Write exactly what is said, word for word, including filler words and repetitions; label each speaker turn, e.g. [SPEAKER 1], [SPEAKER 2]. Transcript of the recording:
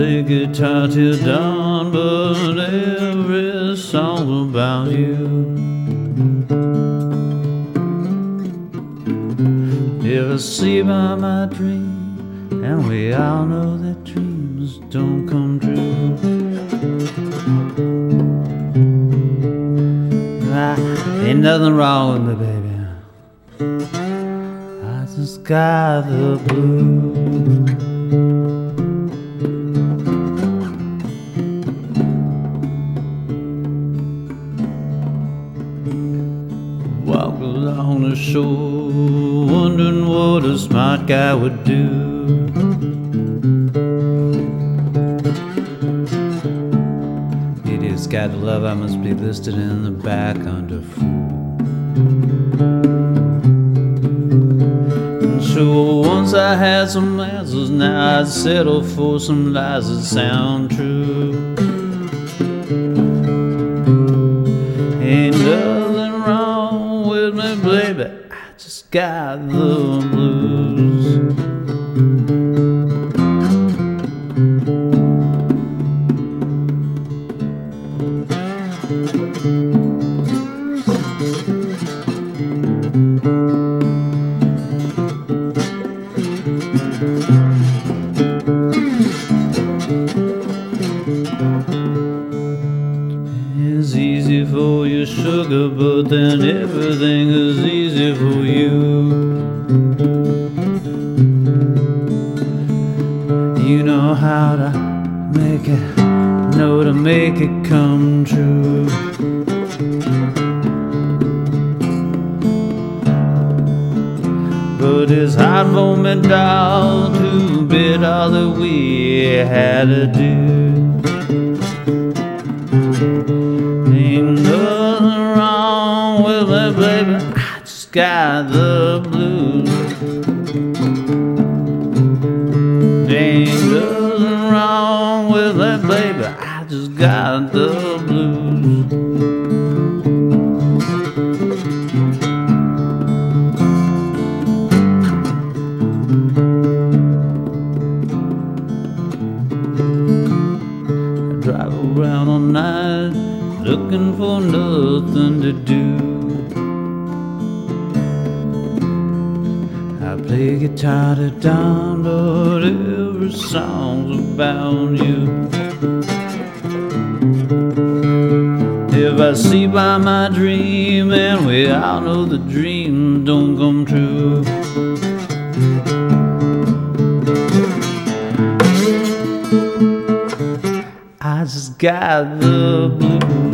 [SPEAKER 1] play guitar till dawn, but every song's about you. If I sleep by my dream, and we all know that dreams don't come true. Ah, ain't nothing wrong with me, baby. I just got the blues. Walk along the shore, wondering what a smart guy would do. Idiot's got to love, I must be listed in the back under fool. And so once I had some answers, now I'd settle for some lies that sound true. Ain't nothing wrong with me, baby, I just got the blues. It's easy for you, sugar, but then everything is easy for you. You know how to make it, know to make it come true. But it's hard for me, doll, to bid all that we had to do. Ain't nothing wrong with me, baby, I just got the blues. Ain't nothing wrong with me, baby, I just got the blues. Drive around all night looking for nothing to do. I play guitar to dawn, but every song's about you. If I see by my dream, and we all know the dreams don't come true. I just got the blues.